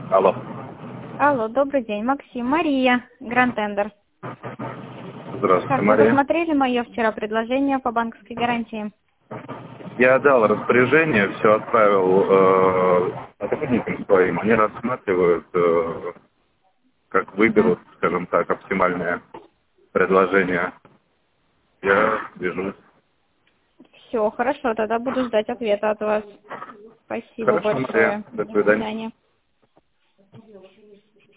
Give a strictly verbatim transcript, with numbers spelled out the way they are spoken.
Алло. Алло, добрый день, Максим, Мария, Grand Tender. Здравствуйте, Как вы Мария. посмотрели мое вчера предложение по банковской гарантии? Я дал распоряжение, все отправил э, сотрудникам своим. Они рассматривают, э, как выберут, скажем так, оптимальное предложение. Я свяжусь. Все, хорошо, тогда буду ждать ответа от вас. Спасибо Хорошо, Мария. большое. До До свидания. свидания.